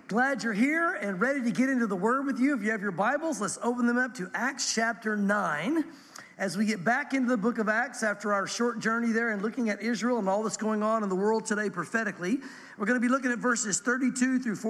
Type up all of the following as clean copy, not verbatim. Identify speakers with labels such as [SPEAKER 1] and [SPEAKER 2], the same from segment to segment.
[SPEAKER 1] Glad you're here and ready to get into the Word with you. If you have your Bibles, let's open them up to Acts chapter 9. As we get back into the book of Acts after our short journey there and looking at Israel and all that's going on in the world today prophetically, we're going to be looking at verses 32 through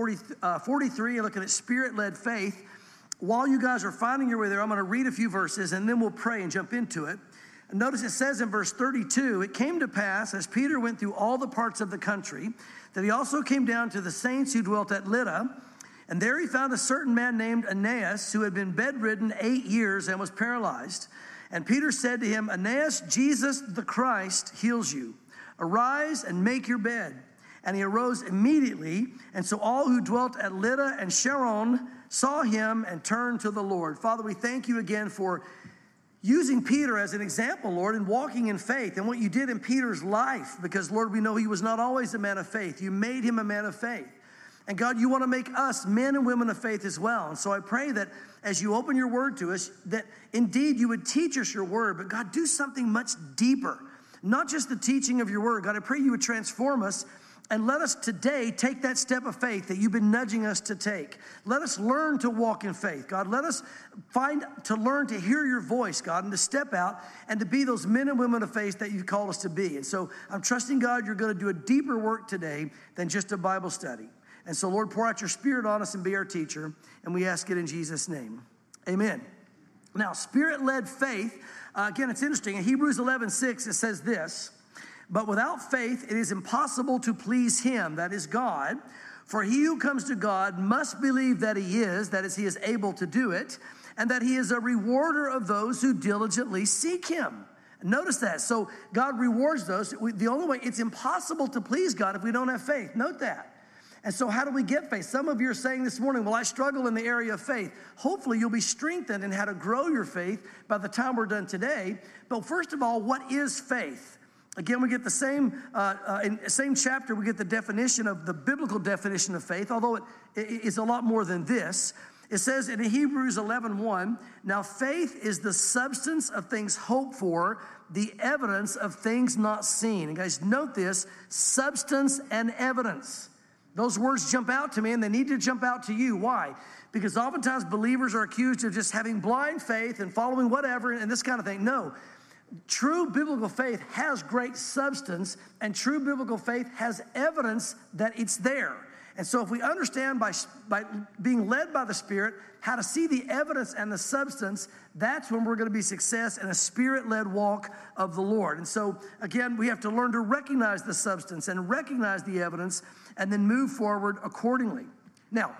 [SPEAKER 1] 43 and looking at Spirit-led faith. While you guys are finding your way there, I'm going to read a few verses and then we'll pray and jump into it. And notice it says in verse 32, "It came to pass, as Peter went through all the parts of the country, that he also came down to the saints who dwelt at Lydda. And there he found a certain man named Aeneas, who had been bedridden 8 years and was paralyzed. And Peter said to him, 'Aeneas, Jesus the Christ heals you. Arise and make your bed.' And he arose immediately. And so all who dwelt at Lydda and Sharon saw him and turned to the Lord." Father, we thank you again for using Peter as an example, Lord, and walking in faith and what you did in Peter's life. Because, Lord, we know he was not always a man of faith. You made him a man of faith. And God, you want to make us men and women of faith as well. And so I pray that as you open your word to us, that indeed you would teach us your word. But God, do something much deeper. Not just the teaching of your word. God, I pray you would transform us and let us today take that step of faith that you've been nudging us to take. Let us learn to walk in faith, God. Let us learn to hear your voice, God, and to step out and to be those men and women of faith that you've called us to be. And so I'm trusting, God, you're going to do a deeper work today than just a Bible study. And so, Lord, pour out your Spirit on us and be our teacher. And we ask it in Jesus' name. Amen. Now, Spirit-led faith, again, it's interesting. In Hebrews 11:6, it says this, "But without faith, it is impossible to please him," that is God. "For he who comes to God must believe that he is," that is, he is able to do it, "and that he is a rewarder of those who diligently seek him." Notice that. So God rewards those. The only way, it's impossible to please God if we don't have faith. Note that. And so how do we get faith? Some of you are saying this morning, "Well, I struggle in the area of faith." Hopefully you'll be strengthened in how to grow your faith by the time we're done today. But first of all, what is faith? Again, we get the same chapter, we get the definition of the biblical definition of faith, although it is a lot more than this. It says in Hebrews 11:1, "Now faith is the substance of things hoped for, the evidence of things not seen." And guys, note this, substance and evidence. Those words jump out to me, and they need to jump out to you. Why? Because oftentimes believers are accused of just having blind faith and following whatever and this kind of thing. No. True biblical faith has great substance, and true biblical faith has evidence that it's there. And so if we understand by being led by the Spirit how to see the evidence and the substance, that's when we're going to be success in a Spirit-led walk of the Lord. And so, again, we have to learn to recognize the substance and recognize the evidence and then move forward accordingly. Now,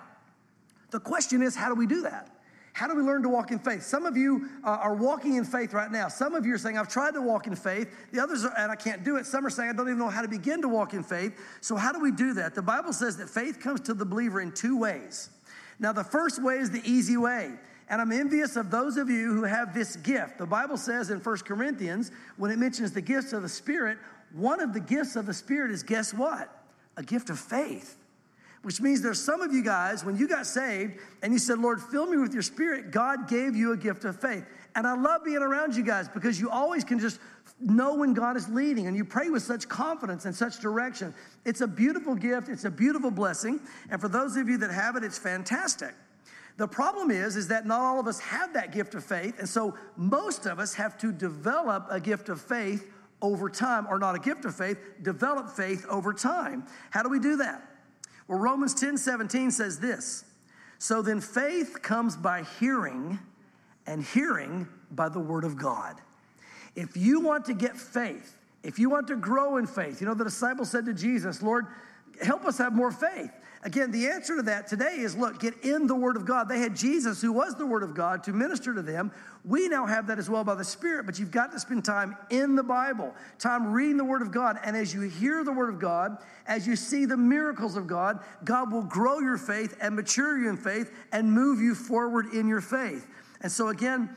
[SPEAKER 1] the question is, how do we do that? How do we learn to walk in faith? Some of you are walking in faith right now. Some of you are saying, "I've tried to walk in faith." The others are, and I can't do it. Some are saying, "I don't even know how to begin to walk in faith." So how do we do that? The Bible says that faith comes to the believer in two ways. Now, the first way is the easy way. And I'm envious of those of you who have this gift. The Bible says in 1 Corinthians, when it mentions the gifts of the Spirit, one of the gifts of the Spirit is, guess what? A gift of faith. Which means there's some of you guys, when you got saved and you said, "Lord, fill me with your Spirit," God gave you a gift of faith. And I love being around you guys because you always can just know when God is leading and you pray with such confidence and such direction. It's a beautiful gift. It's a beautiful blessing. And for those of you that have it, it's fantastic. The problem is that not all of us have that gift of faith. And so most of us have to develop a gift of faith over time, or not a gift of faith, develop faith over time. How do we do that? Well, Romans 10:17 says this, "So then faith comes by hearing, and hearing by the word of God." If you want to get faith, if you want to grow in faith, the disciples said to Jesus, "Lord, help us have more faith." Again, the answer to that today is, look, get in the Word of God. They had Jesus, who was the Word of God, to minister to them. We now have that as well by the Spirit, but you've got to spend time in the Bible, time reading the Word of God. And as you hear the Word of God, as you see the miracles of God, God will grow your faith and mature you in faith and move you forward in your faith. And so again,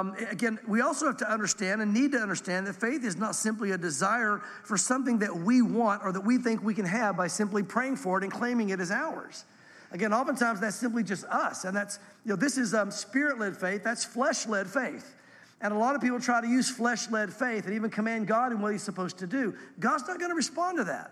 [SPEAKER 1] we also have to understand and need to understand that faith is not simply a desire for something that we want or that we think we can have by simply praying for it and claiming it as ours. Again, oftentimes that's simply just us. And that's, this is Spirit-led faith. That's flesh-led faith. And a lot of people try to use flesh-led faith and even command God in what he's supposed to do. God's not going to respond to that.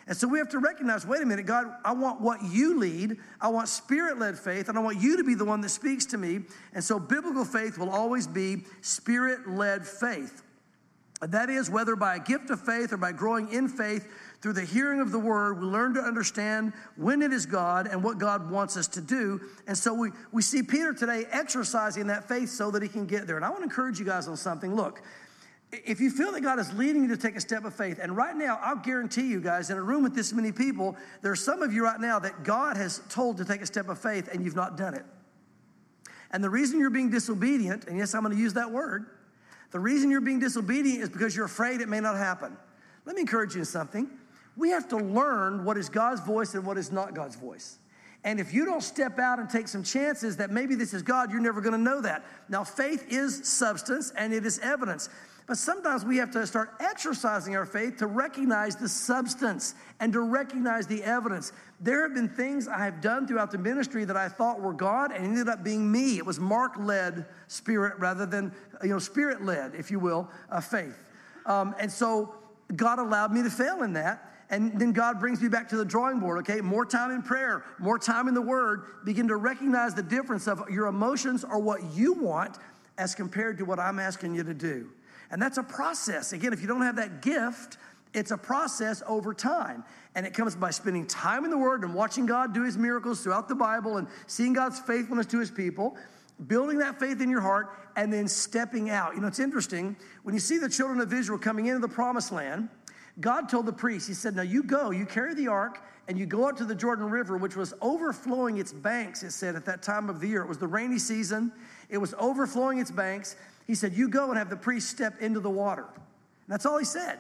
[SPEAKER 1] And so we have to recognize, wait a minute, God, I want what you lead. I want Spirit-led faith, and I want you to be the one that speaks to me. And so biblical faith will always be Spirit-led faith. And that is, whether by a gift of faith or by growing in faith through the hearing of the word, we learn to understand when it is God and what God wants us to do. And so we see Peter today exercising that faith so that he can get there. And I want to encourage you guys on something. Look, if you feel that God is leading you to take a step of faith, and right now, I'll guarantee you guys, in a room with this many people, there are some of you right now that God has told to take a step of faith and you've not done it. And the reason you're being disobedient, and yes, I'm going to use that word, the reason you're being disobedient is because you're afraid it may not happen. Let me encourage you in something. We have to learn what is God's voice and what is not God's voice. And if you don't step out and take some chances that maybe this is God, you're never going to know that. Now, faith is substance and it is evidence. But sometimes we have to start exercising our faith to recognize the substance and to recognize the evidence. There have been things I have done throughout the ministry that I thought were God and ended up being me. It was Mark-led spirit rather than, Spirit-led, if you will, faith. And so God allowed me to fail in that. And then God brings me back to the drawing board, okay? More time in prayer, more time in the Word. Begin to recognize the difference of your emotions or what you want as compared to what I'm asking you to do. And that's a process. Again, if you don't have that gift, it's a process over time. And it comes by spending time in the Word and watching God do His miracles throughout the Bible and seeing God's faithfulness to His people, building that faith in your heart, and then stepping out. It's interesting. When you see the children of Israel coming into the promised land, God told the priests, He said, now you go, you carry the ark, and you go out to the Jordan River, which was overflowing its banks, it said, at that time of the year. It was the rainy season. It was overflowing its banks. He said, you go and have the priest step into the water. And that's all He said.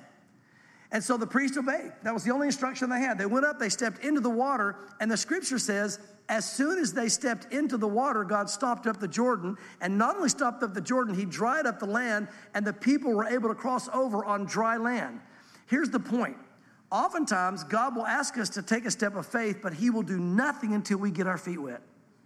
[SPEAKER 1] And so the priest obeyed. That was the only instruction they had. They went up, they stepped into the water, and the scripture says, as soon as they stepped into the water, God stopped up the Jordan, and not only stopped up the Jordan, He dried up the land, and the people were able to cross over on dry land. Here's the point. Oftentimes, God will ask us to take a step of faith, but He will do nothing until we get our feet wet.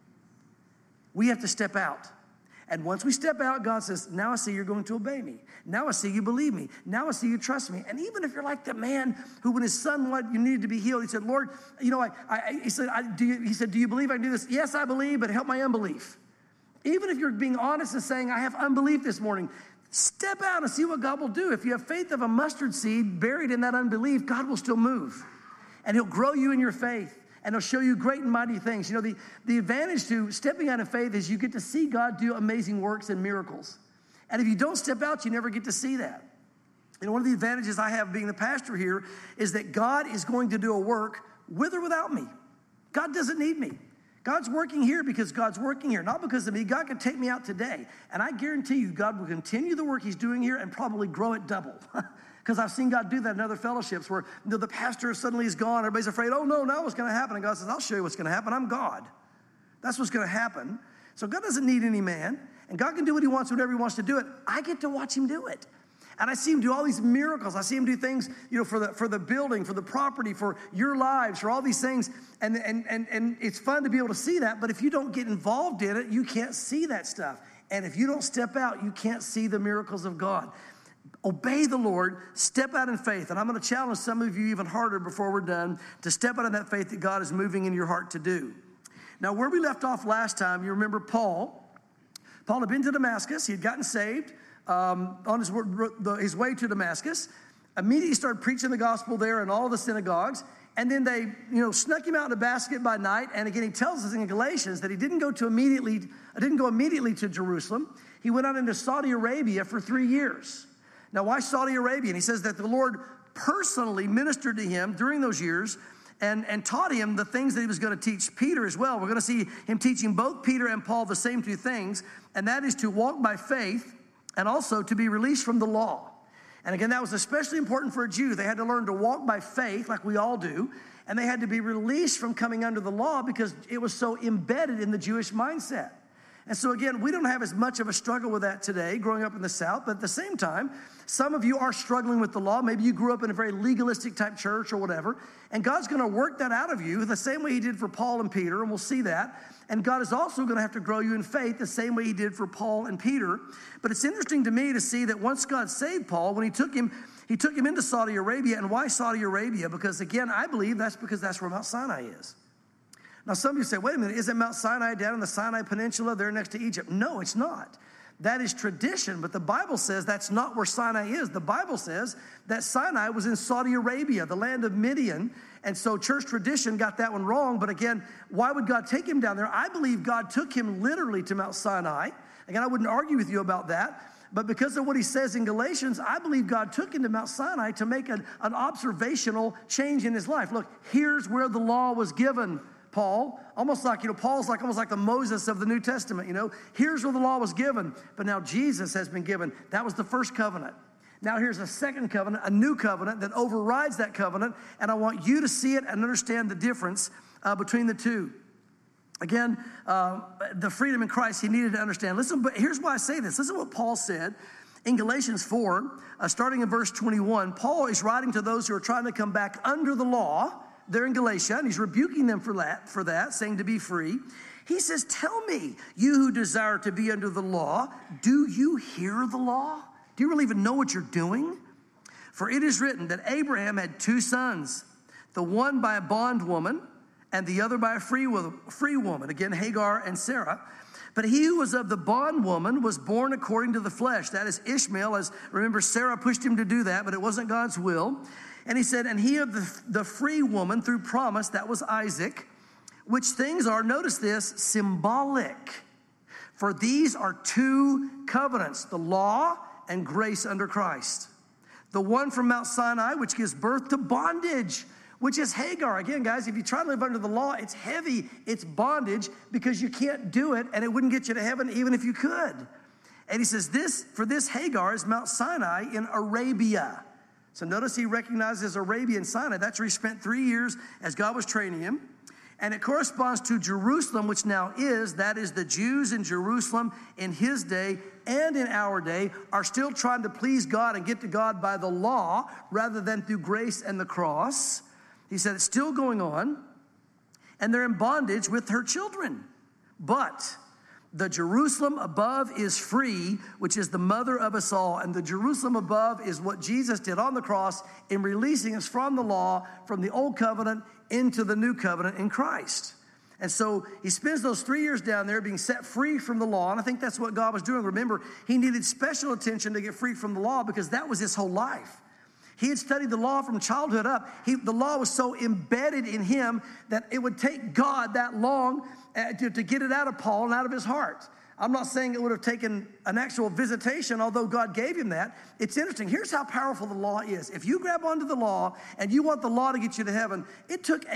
[SPEAKER 1] We have to step out. And once we step out, God says, now I see you're going to obey me. Now I see you believe me. Now I see you trust me. And even if you're like the man who, when his son you needed to be healed, he said, Lord, he said, do you believe I can do this? Yes, I believe, but help my unbelief. Even if you're being honest and saying, I have unbelief this morning, step out and see what God will do. If you have faith of a mustard seed buried in that unbelief, God will still move. And He'll grow you in your faith. And He'll show you great and mighty things. The advantage to stepping out in faith is you get to see God do amazing works and miracles. And if you don't step out, you never get to see that. One of the advantages I have being the pastor here is that God is going to do a work with or without me. God doesn't need me. God's working here because God's working here, not because of me. God could take me out today. And I guarantee you, God will continue the work He's doing here and probably grow it double. Because I've seen God do that in other fellowships where the pastor suddenly is gone. Everybody's afraid, oh, no, now what's going to happen? And God says, I'll show you what's going to happen. I'm God. That's what's going to happen. So God doesn't need any man. And God can do what He wants whenever He wants to do it. I get to watch Him do it. And I see Him do all these miracles. I see Him do things, for the building, for the property, for your lives, for all these things. And it's fun to be able to see that. But if you don't get involved in it, you can't see that stuff. And if you don't step out, you can't see the miracles of God. Obey the Lord, step out in faith. And I'm going to challenge some of you even harder before we're done to step out in that faith that God is moving in your heart to do. Now, where we left off last time, you remember Paul. Paul had been to Damascus. He had gotten saved on his way to Damascus. Immediately started preaching the gospel there in all the synagogues. And then they, snuck him out in a basket by night. And again, he tells us in Galatians that he didn't go immediately to Jerusalem. He went out into Saudi Arabia for 3 years. Now, why Saudi Arabia? And he says that the Lord personally ministered to him during those years and taught him the things that He was going to teach Peter as well. We're going to see Him teaching both Peter and Paul the same two things, and that is to walk by faith and also to be released from the law. And again, that was especially important for a Jew. They had to learn to walk by faith like we all do, and they had to be released from coming under the law because it was so embedded in the Jewish mindset. And so again, we don't have as much of a struggle with that today, growing up in the South, but at the same time, some of you are struggling with the law. Maybe you grew up in a very legalistic type church or whatever, and God's going to work that out of you the same way He did for Paul and Peter, and we'll see that. And God is also going to have to grow you in faith the same way He did for Paul and Peter. But it's interesting to me to see that once God saved Paul, when He took him, He took him into Saudi Arabia. And why Saudi Arabia? Because, again, I believe that's because that's where Mount Sinai is. Now, some of you say, wait a minute, isn't Mount Sinai down in the Sinai Peninsula there next to Egypt? No, it's not. That is tradition, but the Bible says that's not where Sinai is. The Bible says that Sinai was in Saudi Arabia, the land of Midian, and so church tradition got that one wrong. But again, why would God take him down there? I believe God took him literally to Mount Sinai. Again, I wouldn't argue with you about that, but because of what he says in Galatians, I believe God took him to Mount Sinai to make an observational change in his life. Look, here's where the law was given, Paul. Almost like, Paul's like almost like the Moses of the New Testament, Here's where the law was given, but now Jesus has been given. That was the first covenant. Now here's a second covenant, a new covenant that overrides that covenant, and I want you to see it and understand the difference between the two. Again, the freedom in Christ he needed to understand. Listen, but here's why I say this. Listen to what Paul said in Galatians 4, starting in verse 21. Paul is writing to those who are trying to come back under the law. They're in Galatia, and he's rebuking them for that, saying to be free. He says, tell me, you who desire to be under the law, do you hear the law? Do you really even know what you're doing? For it is written that Abraham had two sons, the one by a bondwoman and the other by a free woman, again, Hagar and Sarah. But he who was of the bondwoman was born according to the flesh. That is Ishmael. Remember, Sarah pushed him to do that, but it wasn't God's will. And he said, and he of the free woman through promise, that was Isaac, which things are, notice this, symbolic. For these are two covenants, the law and grace under Christ. The one from Mount Sinai, which gives birth to bondage, which is Hagar. Again, guys, if you try to live under the law, it's heavy, it's bondage, because you can't do it, and it wouldn't get you to heaven even if you could. And he says, for this Hagar is Mount Sinai in Arabia. So notice he recognizes Arabia and Sinai. That's where he spent 3 years as God was training him. And it corresponds to Jerusalem, which now that is the Jews in Jerusalem in his day and in our day are still trying to please God and get to God by the law rather than through grace and the cross. He said it's still going on, and they're in bondage with her children. But the Jerusalem above is free, which is the mother of us all. And the Jerusalem above is what Jesus did on the cross in releasing us from the law, from the old covenant into the new covenant in Christ. And so he spends those 3 years down there being set free from the law. And I think that's what God was doing. Remember, he needed special attention to get free from the law because that was his whole life. He had studied the law from childhood up. The law was so embedded in him that it would take God that long to get it out of Paul and out of his heart. I'm not saying it would have taken an actual visitation, although God gave him that. It's interesting. Here's how powerful the law is. If you grab onto the law and you want the law to get you to heaven, it took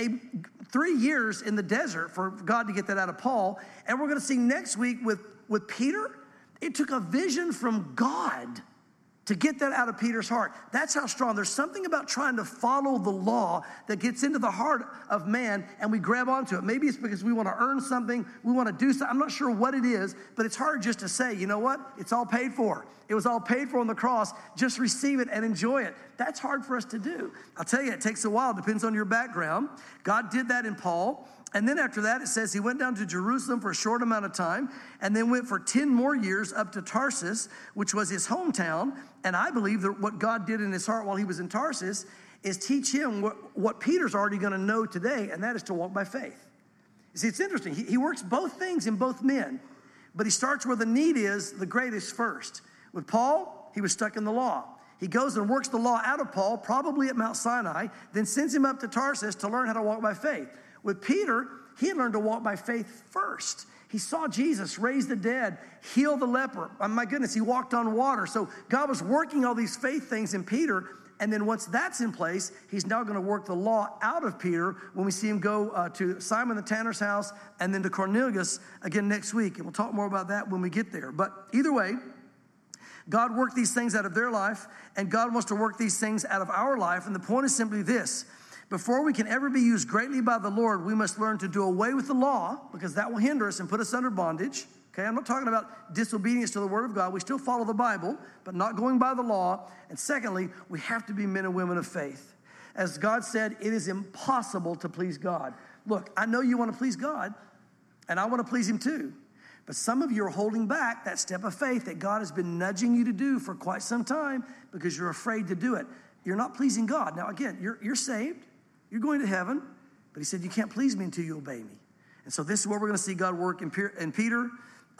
[SPEAKER 1] 3 years in the desert for God to get that out of Paul. And we're going to see next week with Peter, it took a vision from God to get that out of Peter's heart. That's how strong. There's something about trying to follow the law that gets into the heart of man and we grab onto it. Maybe it's because we want to earn something, we want to do something. I'm not sure what it is, but it's hard just to say, you know what? It's all paid for. It was all paid for on the cross. Just receive it and enjoy it. That's hard for us to do. I'll tell you, it takes a while. It depends on your background. God did that in Paul. And then after that, it says he went down to Jerusalem for a short amount of time and then went for 10 more years up to Tarsus, which was his hometown. And I believe that what God did in his heart while he was in Tarsus is teach him what Peter's already going to know today, and that is to walk by faith. You see, it's interesting. He works both things in both men, but he starts where the need is the greatest first. With Paul, he was stuck in the law. He goes and works the law out of Paul, probably at Mount Sinai, then sends him up to Tarsus to learn how to walk by faith. With Peter, he had learned to walk by faith first. He saw Jesus raise the dead, heal the leper. Oh, my goodness, he walked on water. So God was working all these faith things in Peter. And then once that's in place, he's now going to work the law out of Peter when we see him go to Simon the tanner's house and then to Cornelius again next week. And we'll talk more about that when we get there. But either way, God worked these things out of their life, and God wants to work these things out of our life. And the point is simply this. Before we can ever be used greatly by the Lord, we must learn to do away with the law because that will hinder us and put us under bondage. Okay, I'm not talking about disobedience to the Word of God. We still follow the Bible, but not going by the law. And secondly, we have to be men and women of faith. As God said, it is impossible to please God. Look, I know you want to please God, and I want to please Him too. But some of you are holding back that step of faith that God has been nudging you to do for quite some time because you're afraid to do it. You're not pleasing God. Now, again, you're saved. You're going to heaven. But he said, you can't please me until you obey me. And so this is where we're going to see God work in Peter,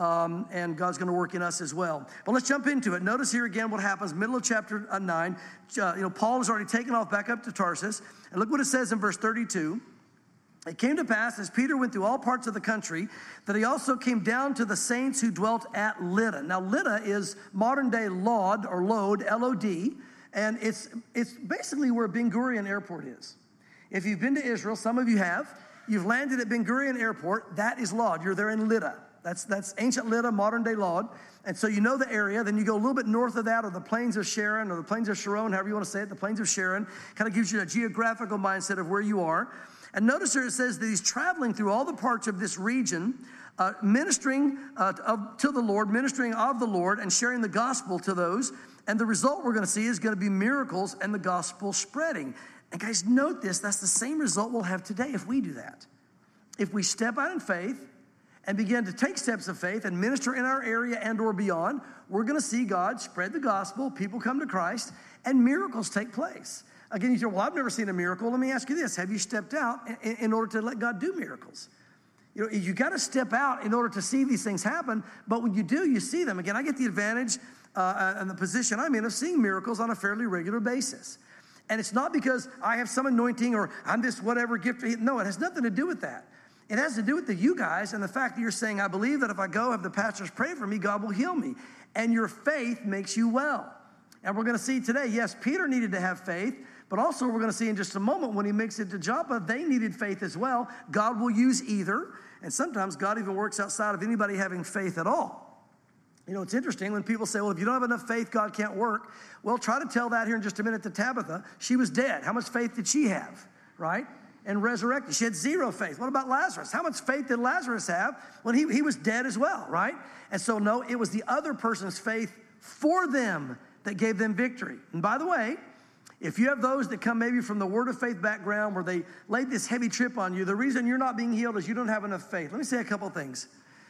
[SPEAKER 1] and God's going to work in us as well. But let's jump into it. Notice here again what happens, middle of chapter 9. Paul has already taken off back up to Tarsus. And look what it says in verse 32. It came to pass, as Peter went through all parts of the country, that he also came down to the saints who dwelt at Lydda. Now, Lydda is modern-day Lod, or Lod, L-O-D, and it's basically where Ben Gurion Airport is. If you've been to Israel, some of you have, you've landed at Ben Gurion Airport, that is Lod. You're there in Lydda. That's ancient Lydda, modern-day Lod. And so you know the area. Then you go a little bit north of that, or the plains of Sharon, or the plains of Sharon, however you want to say it, the plains of Sharon. Kind of gives you a geographical mindset of where you are. And notice here it says that he's traveling through all the parts of this region, ministering to the Lord, ministering of the Lord, and sharing the gospel to those. And the result we're going to see is going to be miracles and the gospel spreading. And guys, note this, that's the same result we'll have today if we do that. If we step out in faith and begin to take steps of faith and minister in our area and or beyond, we're going to see God spread the gospel, people come to Christ, and miracles take place. Again, you say, well, I've never seen a miracle. Let me ask you this. Have you stepped out in order to let God do miracles? You got to step out in order to see these things happen, but when you do, you see them. Again, I get the advantage and the position I'm in of seeing miracles on a fairly regular basis. And it's not because I have some anointing or I'm this whatever gift. No, it has nothing to do with that. It has to do with you guys and the fact that you're saying, I believe that if I go have the pastors pray for me, God will heal me. And your faith makes you well. And we're going to see today, yes, Peter needed to have faith, but also we're going to see in just a moment when he makes it to Joppa, they needed faith as well. God will use either. And sometimes God even works outside of anybody having faith at all. It's interesting when people say, well, if you don't have enough faith, God can't work. Well, try to tell that here in just a minute to Tabitha. She was dead. How much faith did she have, right? And resurrected. She had zero faith. What about Lazarus? How much faith did Lazarus have when he was dead as well, right? And so, no, it was the other person's faith for them that gave them victory. And by the way, if you have those that come maybe from the word of faith background where they laid this heavy trip on you, the reason you're not being healed is you don't have enough faith. Let me say a couple things.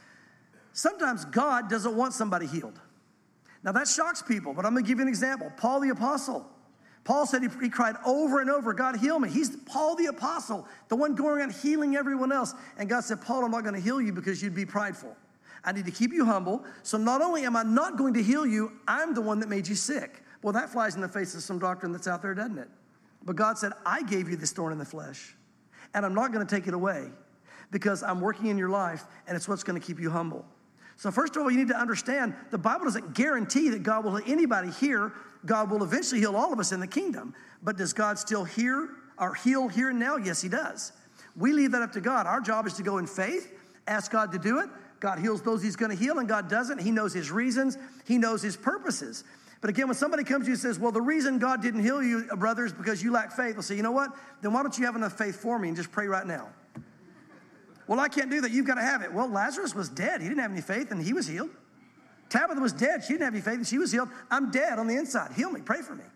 [SPEAKER 1] Sometimes God doesn't want somebody healed. Now that shocks people, but I'm going to give you an example. Paul the Apostle. Paul said he cried over and over, God heal me. He's Paul the Apostle, the one going around healing everyone else. And God said, Paul, I'm not going to heal you because you'd be prideful. I need to keep you humble. So not only am I not going to heal you, I'm the one that made you sick. Well, that flies in the face of some doctrine that's out there, doesn't it? But God said, I gave you this thorn in the flesh, and I'm not going to take it away because I'm working in your life, and it's what's going to keep you humble. So first of all, you need to understand the Bible doesn't guarantee that God will heal anybody here. God will eventually heal all of us in the kingdom. But does God still heal here and now? Yes, he does. We leave that up to God. Our job is to go in faith, ask God to do it. God heals those he's going to heal, and God doesn't. He knows his reasons. He knows his purposes. But again, when somebody comes to you and says, well, the reason God didn't heal you, brother, is because you lack faith. I'll say, you know what? Then why don't you have enough faith for me and just pray right now? Well, I can't do that. You've got to have it. Well, Lazarus was dead. He didn't have any faith, and he was healed. Tabitha was dead. She didn't have any faith, and she was healed. I'm dead on the inside. Heal me. Pray for me.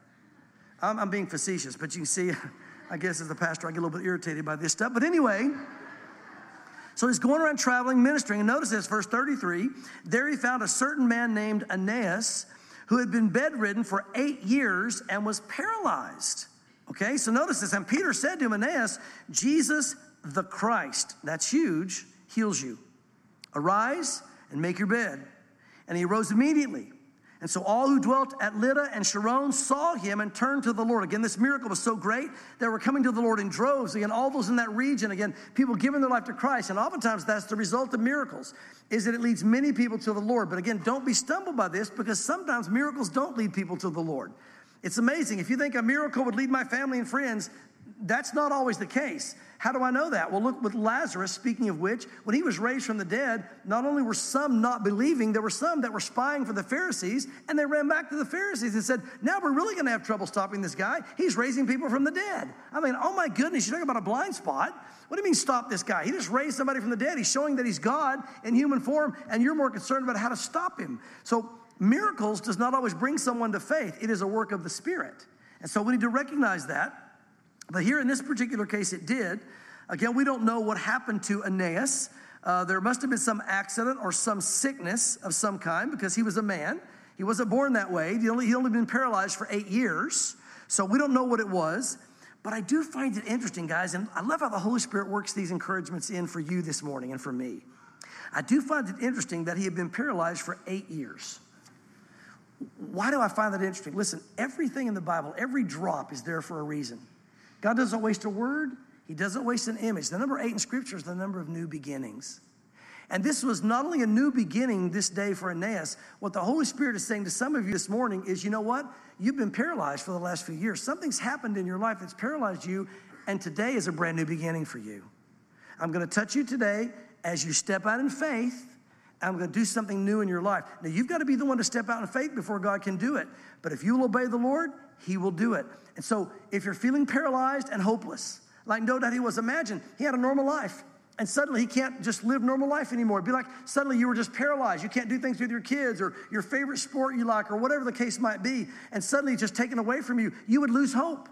[SPEAKER 1] I'm being facetious, but you can see, I guess as a pastor, I get a little bit irritated by this stuff. But anyway, so he's going around traveling, ministering. And notice this, verse 33. There he found a certain man named Aeneas who had been bedridden for 8 years and was paralyzed. Okay, so notice this. And Peter said to him, Aeneas, Jesus the Christ, that's huge, heals you. Arise and make your bed. And he arose immediately. And so all who dwelt at Lydda and Sharon saw him and turned to the Lord. Again, this miracle was so great, they were coming to the Lord in droves. Again, all those in that region, again, people giving their life to Christ. And oftentimes that's the result of miracles, is that it leads many people to the Lord. But again, don't be stumbled by this, because sometimes miracles don't lead people to the Lord. It's amazing. If you think a miracle would lead my family and friends, that's not always the case. How do I know that? Well, look with Lazarus, speaking of which, when he was raised from the dead, not only were some not believing, there were some that were spying for the Pharisees, and they ran back to the Pharisees and said, now we're really going to have trouble stopping this guy. He's raising people from the dead. I mean, oh my goodness, you're talking about a blind spot. What do you mean stop this guy? He just raised somebody from the dead. He's showing that he's God in human form, and you're more concerned about how to stop him. So miracles does not always bring someone to faith. It is a work of the Spirit. And so we need to recognize that. But here in this particular case, it did. Again, we don't know what happened to Aeneas. There must have been some accident or some sickness of some kind because he was a man. He wasn't born that way. He'd only been paralyzed for 8 years. So we don't know what it was. But I do find it interesting, guys, and I love how the Holy Spirit works these encouragements in for you this morning and for me. I do find it interesting that he had been paralyzed for 8 years. Why do I find that interesting? Listen, everything in the Bible, every drop is there for a reason. God doesn't waste a word. He doesn't waste an image. The number 8 in Scripture is the number of new beginnings. And this was not only a new beginning this day for Aeneas. What the Holy Spirit is saying to some of you this morning is, you know what? You've been paralyzed for the last few years. Something's happened in your life that's paralyzed you, and today is a brand new beginning for you. I'm going to touch you today as you step out in faith. I'm going to do something new in your life. Now, you've got to be the one to step out in faith before God can do it. But if you will obey the Lord, he will do it. And so if you're feeling paralyzed and hopeless, like no doubt he was, imagine he had a normal life. And suddenly he can't just live normal life anymore. It'd be like suddenly you were just paralyzed. You can't do things with your kids or your favorite sport you like or whatever the case might be. And suddenly it's just taken away from you. You would lose hope.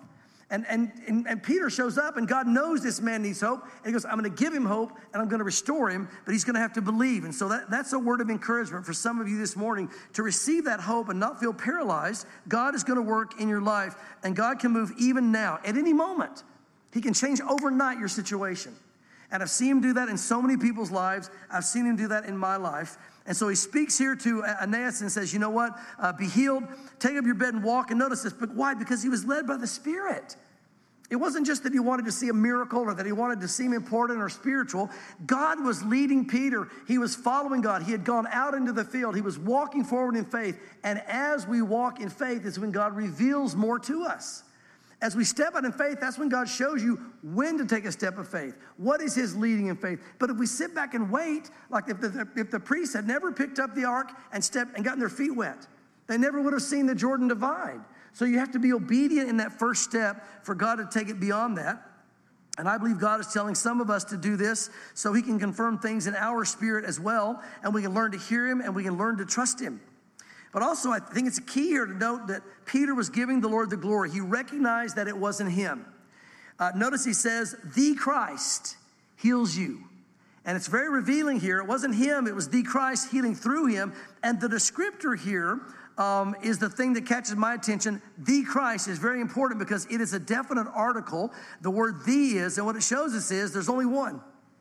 [SPEAKER 1] And Peter shows up, and God knows this man needs hope. And he goes, I'm going to give him hope, and I'm going to restore him, but he's going to have to believe. And so that's a word of encouragement for some of you this morning to receive that hope and not feel paralyzed. God is going to work in your life, and God can move even now. At any moment, he can change overnight your situation. And I've seen him do that in so many people's lives. I've seen him do that in my life. And so he speaks here to Aeneas and says, you know what? Be healed, take up your bed and walk. And notice this, but why? Because he was led by the Spirit. It wasn't just that he wanted to see a miracle or that he wanted to seem important or spiritual. God was leading Peter. He was following God. He had gone out into the field. He was walking forward in faith. And as we walk in faith is when God reveals more to us. As we step out in faith, that's when God shows you when to take a step of faith. What is his leading in faith? But if we sit back and wait, like if the priests had never picked up the ark and stepped and gotten their feet wet, they never would have seen the Jordan divide. So you have to be obedient in that first step for God to take it beyond that. And I believe God is telling some of us to do this so he can confirm things in our spirit as well, and we can learn to hear him and we can learn to trust him. But also, I think it's key here to note that Peter was giving the Lord the glory. He recognized that it wasn't him. Notice he says, the Christ heals you. And it's very revealing here. It wasn't him. It was the Christ healing through him. And the descriptor here is the thing that catches my attention. The Christ is very important because it is a definite article. The word the is, and what it shows us is there's only one.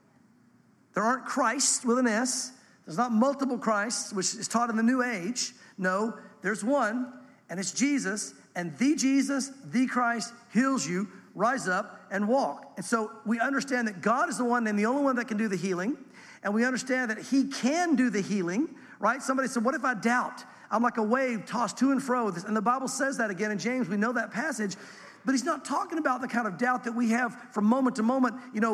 [SPEAKER 1] There aren't Christs with an S. There's not multiple Christs, which is taught in the New Age. No, there's one, and it's Jesus, and the Christ heals you. Rise up and walk. And so we understand that God is the one and the only one that can do the healing, and we understand that he can do the healing, right? Somebody said, what if I doubt? I'm like a wave tossed to and fro, and the Bible says that again in James. We know that passage, but he's not talking about the kind of doubt that we have from moment to moment.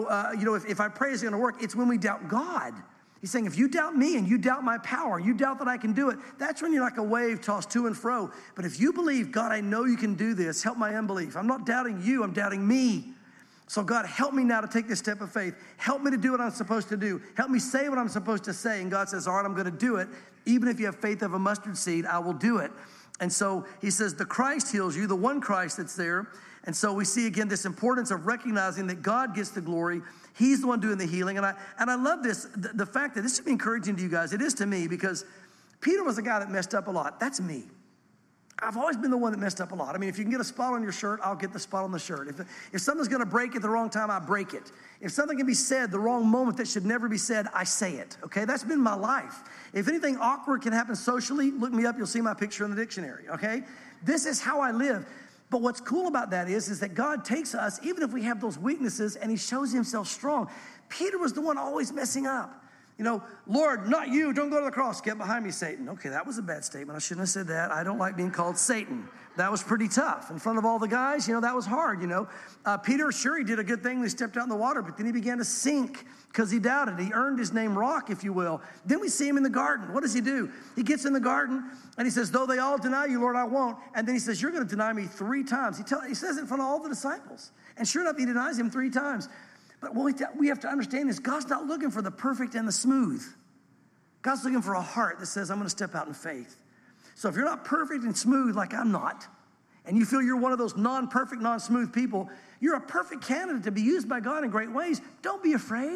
[SPEAKER 1] If I pray, it's going to work. It's when we doubt God. He's saying, if you doubt me and you doubt my power, you doubt that I can do it, that's when you're like a wave tossed to and fro. But if you believe, God, I know you can do this, help my unbelief. I'm not doubting you, I'm doubting me. So God, help me now to take this step of faith. Help me to do what I'm supposed to do. Help me say what I'm supposed to say. And God says, all right, I'm going to do it. Even if you have faith of a mustard seed, I will do it. And so he says, the Christ heals you, the one Christ that's there. And so we see again this importance of recognizing that God gets the glory. He's the one doing the healing. And I love this, the fact that this should be encouraging to you guys. It is to me because Peter was a guy that messed up a lot. That's me. I've always been the one that messed up a lot. I mean, if you can get a spot on your shirt, I'll get the spot on the shirt. If something's going to break at the wrong time, I break it. If something can be said the wrong moment that should never be said, I say it. Okay, that's been my life. If anything awkward can happen socially, look me up. You'll see my picture in the dictionary. Okay, this is how I live. But what's cool about that is that God takes us, even if we have those weaknesses, and he shows himself strong. Peter was the one always messing up. You know, Lord, not you, don't go to the cross. Get behind me, Satan. Okay, that was a bad statement. I shouldn't have said that. I don't like being called Satan. That was pretty tough. In front of all the guys, that was hard, Peter, sure, he did a good thing when he stepped out in the water, but then he began to sink because he doubted. He earned his name Rock, if you will. Then we see him in the garden. What does he do? He gets in the garden, and he says, though they all deny you, Lord, I won't. And then he says, you're going to deny me 3 times. He says it in front of all the disciples. And sure enough, he denies him 3 times. But what we have to understand is God's not looking for the perfect and the smooth. God's looking for a heart that says, I'm going to step out in faith. So if you're not perfect and smooth like I'm not, and you feel you're one of those non-perfect, non-smooth people, you're a perfect candidate to be used by God in great ways. Don't be afraid.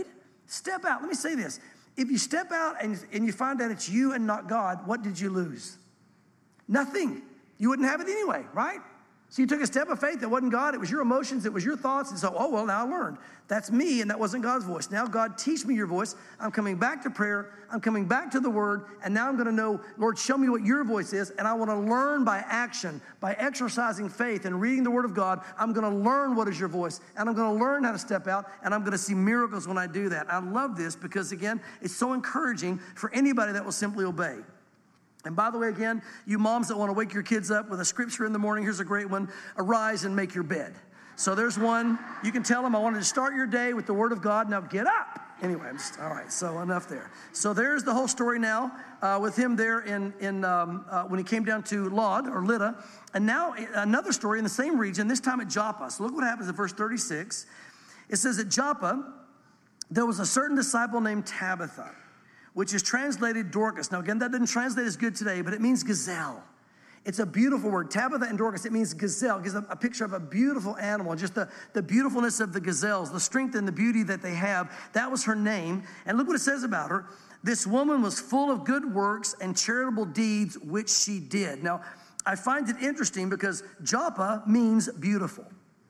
[SPEAKER 1] Step out. Let me say this. If you step out and you find out it's you and not God, what did you lose? Nothing. You wouldn't have it anyway, right? So you took a step of faith that wasn't God. It was your emotions. It was your thoughts. And so, oh, well, now I learned. That's me, and that wasn't God's voice. Now, God, teach me your voice. I'm coming back to prayer. I'm coming back to the word. And now I'm going to know, Lord, show me what your voice is. And I want to learn by action, by exercising faith and reading the word of God. I'm going to learn what is your voice. And I'm going to learn how to step out. And I'm going to see miracles when I do that. I love this because, again, it's so encouraging for anybody that will simply obey. And by the way, again, you moms that want to wake your kids up with a scripture in the morning, here's a great one. Arise and make your bed. So there's one. You can tell them, I wanted to start your day with the word of God. Now get up. Anyway, all right, so enough there. So there's the whole story now with him there when he came down to Lydda. And now another story in the same region, this time at Joppa. So look what happens in verse 36. It says, at Joppa, there was a certain disciple named Tabitha, which is translated Dorcas. Now, again, that didn't translate as good today, but it means gazelle. It's a beautiful word. Tabitha and Dorcas, it means gazelle. It gives a picture of a beautiful animal, just the beautifulness of the gazelles, the strength and the beauty that they have. That was her name. And look what it says about her. This woman was full of good works and charitable deeds, which she did. Now, I find it interesting because Joppa means beautiful.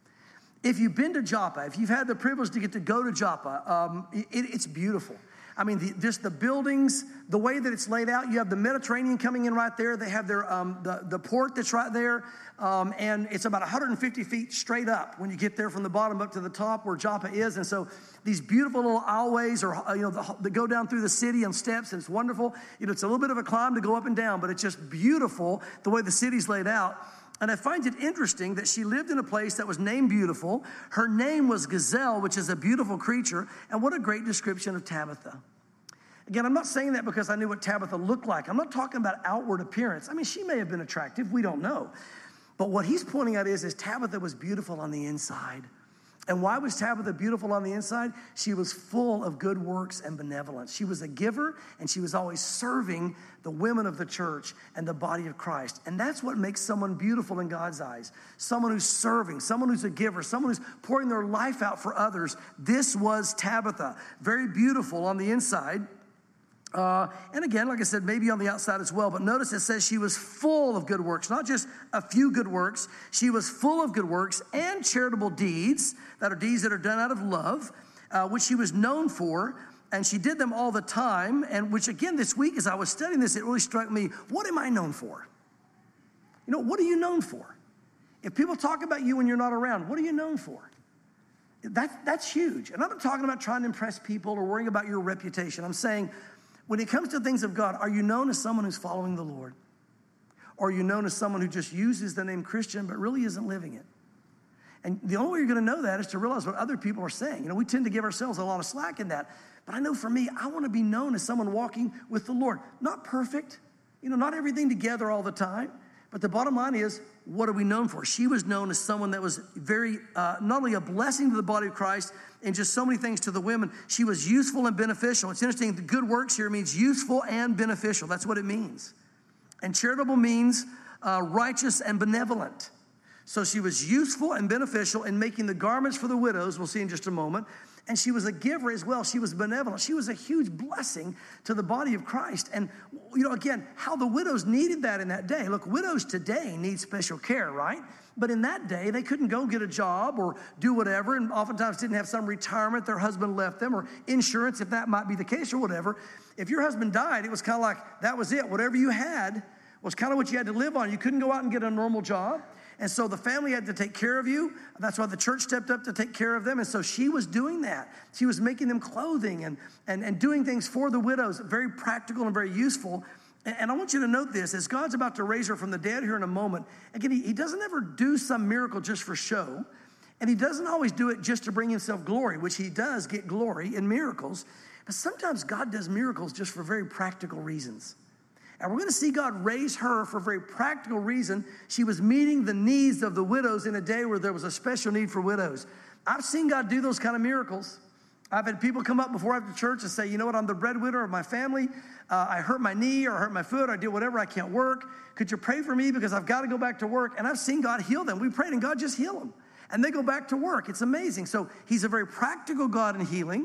[SPEAKER 1] If you've been to Joppa, if you've had the privilege to get to go to Joppa, it's beautiful. I mean, just the buildings, the way that it's laid out. You have the Mediterranean coming in right there. They have their the port that's right there, and it's about 150 feet straight up when you get there from the bottom up to the top where Joppa is. And so these beautiful little aisleways, or that go down through the city on steps, and it's wonderful. It's a little bit of a climb to go up and down, but it's just beautiful the way the city's laid out. And I find it interesting that she lived in a place that was named Beautiful. Her name was Gazelle, which is a beautiful creature. And what a great description of Tabitha. Again, I'm not saying that because I knew what Tabitha looked like. I'm not talking about outward appearance. I mean, she may have been attractive. We don't know. But what he's pointing out is Tabitha was beautiful on the inside. And why was Tabitha beautiful on the inside? She was full of good works and benevolence. She was a giver, and she was always serving the women of the church and the body of Christ. And that's what makes someone beautiful in God's eyes. Someone who's serving, someone who's a giver, someone who's pouring their life out for others. This was Tabitha. Very beautiful on the inside. And again, like I said, maybe on the outside as well. But notice it says she was full of good works, not just a few good works. She was full of good works and charitable deeds, that are deeds that are done out of love, which she was known for. And she did them all the time. And which, again, this week as I was studying this, it really struck me, what am I known for? What are you known for? If people talk about you when you're not around, what are you known for? That's huge. And I'm not talking about trying to impress people or worrying about your reputation. I'm saying, when it comes to things of God, are you known as someone who's following the Lord? Or are you known as someone who just uses the name Christian but really isn't living it? And the only way you're going to know that is to realize what other people are saying. We tend to give ourselves a lot of slack in that. But I know for me, I want to be known as someone walking with the Lord. Not perfect, not everything together all the time. But the bottom line is, what are we known for? She was known as someone that was very, not only a blessing to the body of Christ and just so many things to the women, she was useful and beneficial. It's interesting, the good works here means useful and beneficial. That's what it means. And charitable means righteous and benevolent. So she was useful and beneficial in making the garments for the widows, we'll see in just a moment. And she was a giver as well. She was benevolent. She was a huge blessing to the body of Christ. And, again, how the widows needed that in that day. Look, widows today need special care, right? But in that day, they couldn't go get a job or do whatever, and oftentimes didn't have some retirement their husband left them, or insurance, if that might be the case, or whatever. If your husband died, it was kind of like that was it. Whatever you had was kind of what you had to live on. You couldn't go out and get a normal job. And so the family had to take care of you. That's why the church stepped up to take care of them. And so she was doing that. She was making them clothing and doing things for the widows, very practical and very useful. And I want you to note this, as God's about to raise her from the dead here in a moment, again, he doesn't ever do some miracle just for show. And he doesn't always do it just to bring himself glory, which he does get glory in miracles. But sometimes God does miracles just for very practical reasons. And we're going to see God raise her for a very practical reason. She was meeting the needs of the widows in a day where there was a special need for widows. I've seen God do those kind of miracles. I've had people come up before after church and say, you know what, I'm the breadwinner of my family. I hurt my knee or I hurt my foot. Or I did whatever. I can't work. Could you pray for me because I've got to go back to work? And I've seen God heal them. We prayed and God just healed them. And they go back to work. It's amazing. So he's a very practical God in healing.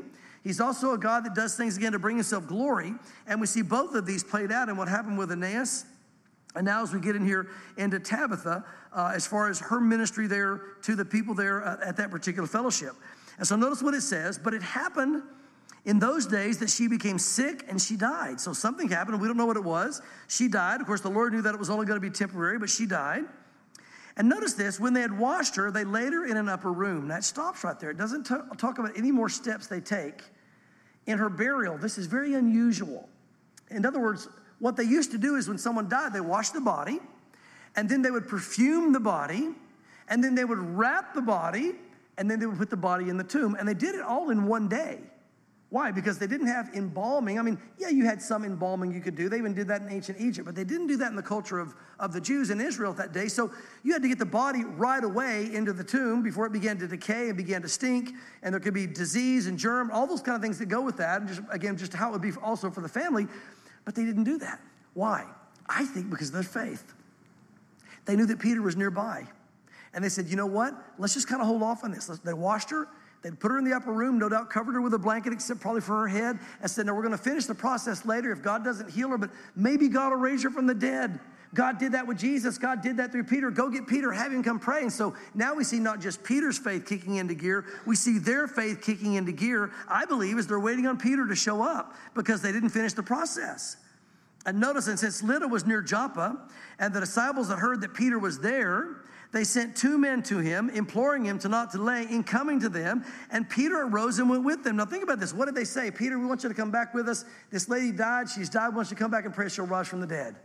[SPEAKER 1] He's also a God that does things again to bring himself glory. And we see both of these played out in what happened with Aeneas. And now as we get in here into Tabitha, as far as her ministry there to the people there at that particular fellowship. And so notice what it says, but it happened in those days that she became sick and she died. So something happened, we don't know what it was. She died. Of course, the Lord knew that it was only going to be temporary, but she died. And notice this, when they had washed her, they laid her in an upper room. That stops right there. It doesn't talk about any more steps they take. In her burial, this is very unusual. In other words, what they used to do is when someone died, they washed the body, and then they would perfume the body, and then they would wrap the body, and then they would put the body in the tomb. And they did it all in one day. Why? Because they didn't have embalming. I mean, yeah, you had some embalming you could do. They even did that in ancient Egypt, but they didn't do that in the culture of the Jews in Israel at that day. So you had to get the body right away into the tomb before it began to decay and began to stink, and there could be disease and germ, all those kind of things that go with that, and just how it would be also for the family. But they didn't do that. Why? I think because of their faith. They knew that Peter was nearby, and they said, you know what? Let's just kind of hold off on this. They washed her. They put her in the upper room, no doubt covered her with a blanket, except probably for her head, and said, no, we're going to finish the process later if God doesn't heal her, but maybe God will raise her from the dead. God did that with Jesus. God did that through Peter. Go get Peter, have him come pray. And so now we see not just Peter's faith kicking into gear, we see their faith kicking into gear, I believe, as they're waiting on Peter to show up because they didn't finish the process. And notice, and since Lydda was near Joppa, and the disciples had heard that Peter was there, they sent 2 men to him, imploring him to not delay in coming to them. And Peter arose and went with them. Now think about this. What did they say? Peter, we want you to come back with us. This lady died. She's died. We want you to come back and pray she'll rise from the dead.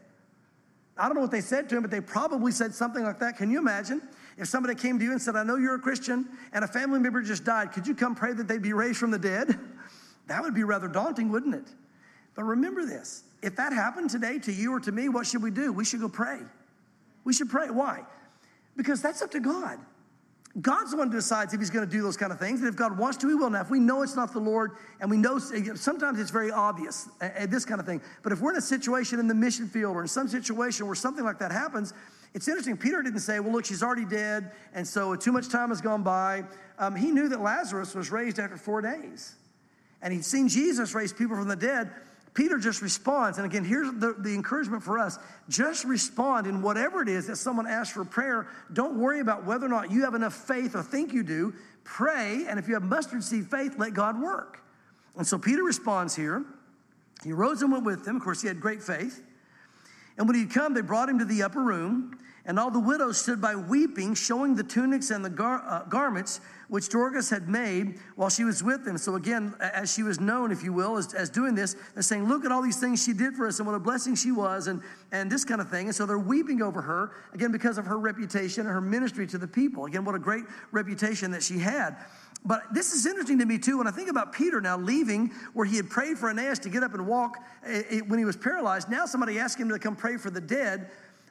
[SPEAKER 1] I don't know what they said to him, but they probably said something like that. Can you imagine if somebody came to you and said, I know you're a Christian, and a family member just died. Could you come pray that they'd be raised from the dead? That would be rather daunting, wouldn't it? But remember this. If that happened today to you or to me, what should we do? We should go pray. We should pray. Why? Because that's up to God. God's the one who decides if he's going to do those kind of things. And if God wants to, he will. Now, if we know it's not the Lord, and we know sometimes it's very obvious, this kind of thing. But if we're in a situation in the mission field or in some situation where something like that happens, it's interesting. Peter didn't say, well, look, she's already dead, and so too much time has gone by. He knew that Lazarus was raised after 4 days. And he'd seen Jesus raise people from the dead. Peter just responds. And again, here's the encouragement for us. Just respond in whatever it is that someone asks for prayer. Don't worry about whether or not you have enough faith or think you do. Pray, and if you have mustard seed faith, let God work. And so Peter responds here. He rose and went with them. Of course, he had great faith. And when he'd come, they brought him to the upper room. And all the widows stood by weeping, showing the tunics and the garments which Dorcas had made while she was with them. So again, as she was known, if you will, as doing this, they're saying, look at all these things she did for us and what a blessing she was and this kind of thing. And so they're weeping over her, again, because of her reputation and her ministry to the people. Again, what a great reputation that she had. But this is interesting to me, too, when I think about Peter now leaving where he had prayed for Aeneas to get up and walk when he was paralyzed. Now somebody asked him to come pray for the dead.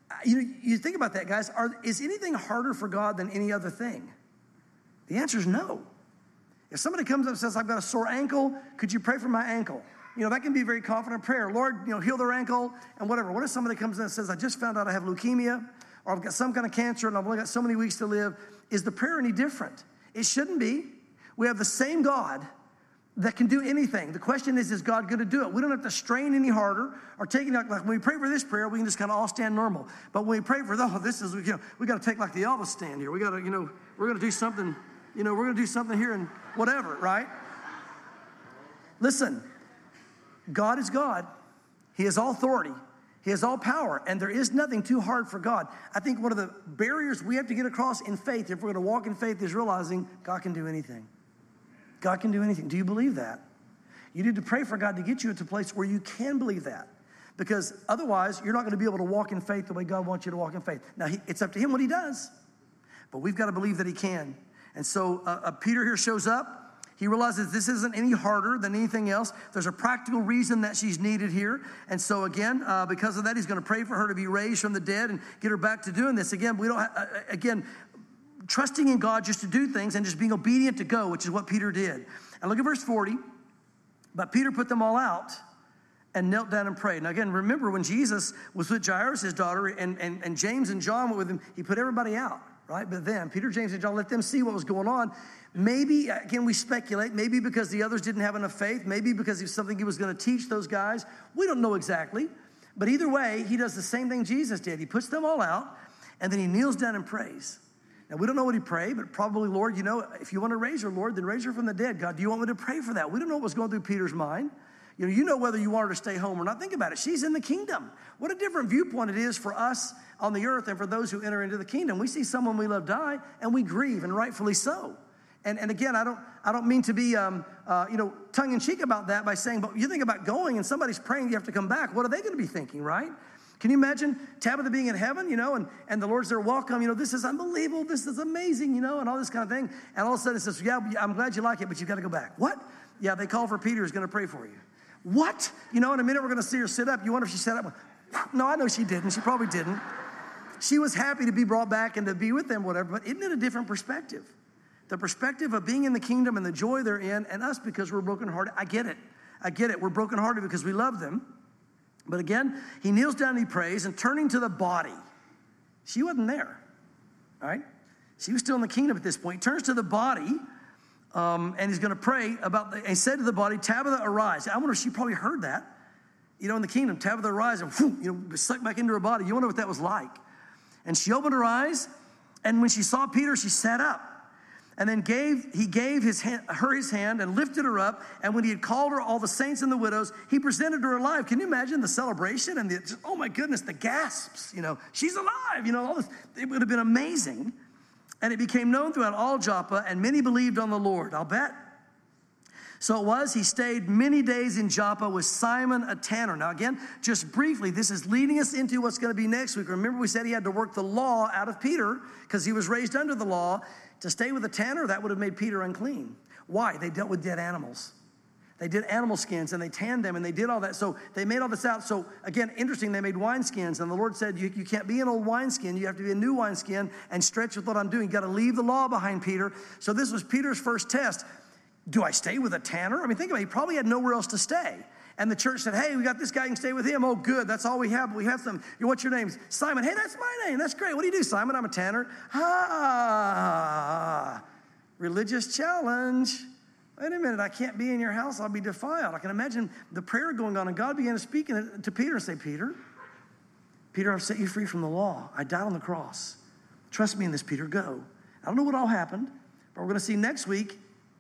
[SPEAKER 1] You think about that, guys. Is anything harder for God than any other thing? The answer is no. If somebody comes up and says, I've got a sore ankle, could you pray for my ankle? That can be a very confident prayer. Lord, heal their ankle and whatever. What if somebody comes in and says, I just found out I have leukemia, or I've got some kind of cancer and I've only got so many weeks to live? Is the prayer any different? It shouldn't be. We have the same God that can do anything. The question is God going to do it? We don't have to strain any harder or take it like when we pray for this prayer, we can just kind of all stand normal. But when we pray for this is, we got to take like the Elvis stand here. We got to, we're going to do something, we're going to do something here and whatever, right? Listen, God is God. He has all authority. He has all power, and there is nothing too hard for God. I think one of the barriers we have to get across in faith, if we're going to walk in faith, is realizing God can do anything. God can do anything. Do you believe that? You need to pray for God to get you to a place where you can believe that. Because otherwise, you're not going to be able to walk in faith the way God wants you to walk in faith. Now, it's up to him what he does. But we've got to believe that he can. And so Peter here shows up. He realizes this isn't any harder than anything else. There's a practical reason that she's needed here. And so again, because of that, he's going to pray for her to be raised from the dead and get her back to doing this. Again, we don't trusting in God just to do things and just being obedient to go, which is what Peter did. And look at verse 40. But Peter put them all out and knelt down and prayed. Now again, remember when Jesus was with Jairus, his daughter, and James and John went with him, he put everybody out, right? But them, Peter, James, and John, let them see what was going on. Maybe, again, we speculate, maybe because the others didn't have enough faith, maybe because it was something he was going to teach those guys. We don't know exactly. But either way, he does the same thing Jesus did. He puts them all out, and then he kneels down and prays. Now, we don't know what he prayed, but probably, Lord, if you want to raise her, Lord, then raise her from the dead. God, do you want me to pray for that? We don't know what was going through Peter's mind. You know whether you want her to stay home or not. Think about it. She's in the kingdom. What a different viewpoint it is for us on the earth and for those who enter into the kingdom. We see someone we love die, and we grieve, and rightfully so. And again, I don't mean to be tongue-in-cheek about that by saying, but you think about going and somebody's praying you have to come back. What are they going to be thinking, right? Can you imagine Tabitha being in heaven, and the Lord's there, welcome, this is unbelievable, this is amazing, and all this kind of thing. And all of a sudden it says, yeah, I'm glad you like it, but you've got to go back. What? Yeah, they call for Peter who's going to pray for you. What? In a minute we're going to see her sit up. You wonder if she sat up? No, I know she didn't. She probably didn't. She was happy to be brought back and to be with them, whatever, but isn't it a different perspective? The perspective of being in the kingdom and the joy they're in, and us because we're brokenhearted. I get it. We're brokenhearted because we love them. But again, he kneels down and he prays, and turning to the body. She wasn't there, all right? She was still in the kingdom at this point. He turns to the body, and he's going to pray and he said to the body, Tabitha, arise. I wonder if she probably heard that. In the kingdom, Tabitha, arise, and sucked back into her body. You wonder what that was like. And she opened her eyes, and when she saw Peter, she sat up. And then he gave her his hand and lifted her up. And when he had called her all the saints and the widows, he presented her alive. Can you imagine the celebration and oh my goodness, the gasps, she's alive, all this. It would have been amazing. And it became known throughout all Joppa, and many believed on the Lord. I'll bet. So it was, he stayed many days in Joppa with Simon, a tanner. Now again, just briefly, this is leading us into what's going to be next week. Remember we said he had to work the law out of Peter because he was raised under the law. To stay with a tanner, that would have made Peter unclean. Why? They dealt with dead animals. They did animal skins, and they tanned them, and they did all that. So they made all this out. So again, interesting, they made wineskins, and the Lord said, you can't be an old wineskin. You have to be a new wineskin and stretch with what I'm doing. You got to leave the law behind, Peter. So this was Peter's first test. Do I stay with a tanner? Think about it. He probably had nowhere else to stay. And the church said, hey, we got this guy, you can stay with him. Oh, good, that's all we have. We have some. What's your name? Simon. Hey, that's my name. That's great. What do you do, Simon? I'm a tanner. Religious challenge. Wait a minute, I can't be in your house. I'll be defiled. I can imagine the prayer going on, and God began to speak to Peter and say, Peter, I've set you free from the law. I died on the cross. Trust me in this, Peter. Go. I don't know what all happened, but we're going to see next week.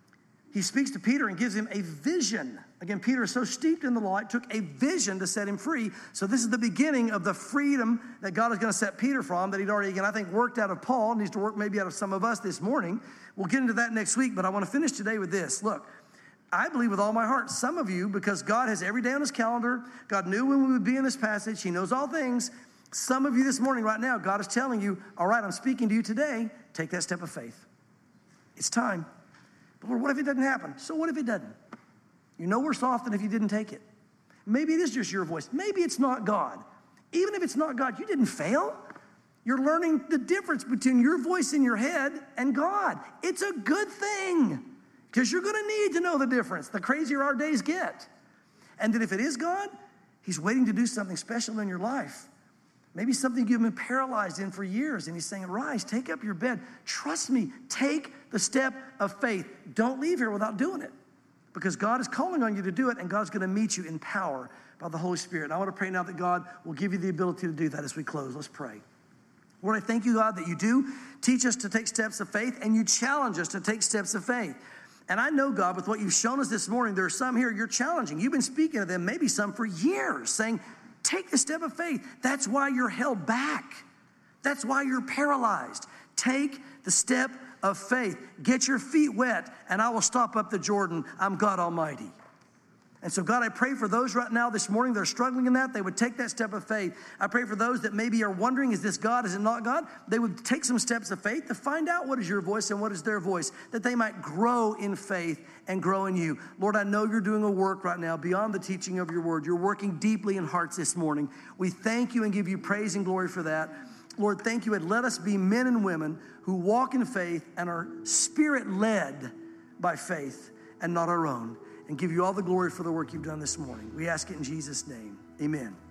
[SPEAKER 1] He speaks to Peter and gives him a vision. Again, Peter is so steeped in the law, it took a vision to set him free. So this is the beginning of the freedom that God is going to set Peter from, that he'd already, again, I think, worked out of Paul, needs to work maybe out of some of us this morning. We'll get into that next week, but I want to finish today with this. Look, I believe with all my heart, some of you, because God has every day on his calendar, God knew when we would be in this passage, he knows all things. Some of you this morning right now, God is telling you, all right, I'm speaking to you today, take that step of faith. It's time. But Lord, what if it doesn't happen? So what if it doesn't? You're no worse off than if you didn't take it. Maybe it is just your voice. Maybe it's not God. Even if it's not God, you didn't fail. You're learning the difference between your voice in your head and God. It's a good thing because you're going to need to know the difference the crazier our days get. And then if it is God, he's waiting to do something special in your life. Maybe something you've been paralyzed in for years, and he's saying, rise, take up your bed. Trust me, take the step of faith. Don't leave here without doing it, because God is calling on you to do it, and God's going to meet you in power by the Holy Spirit. And I want to pray now that God will give you the ability to do that as we close. Let's pray. Lord, I thank you, God, that you do teach us to take steps of faith, and you challenge us to take steps of faith. And I know, God, with what you've shown us this morning, there are some here you're challenging. You've been speaking to them, maybe some for years, saying, take the step of faith. That's why you're held back. That's why you're paralyzed. Take the step of faith. Get your feet wet, and I will stop up the Jordan. I'm God Almighty. And so, God, I pray for those right now this morning that are struggling in that, they would take that step of faith. I pray for those that maybe are wondering, is this God, is it not God? They would take some steps of faith to find out what is your voice and what is their voice, that they might grow in faith and grow in you. Lord, I know you're doing a work right now beyond the teaching of your word. You're working deeply in hearts this morning. We thank you and give you praise and glory for that. Lord, thank you, and let us be men and women who walk in faith and are spirit-led by faith and not our own, and give you all the glory for the work you've done this morning. We ask it in Jesus' name. Amen.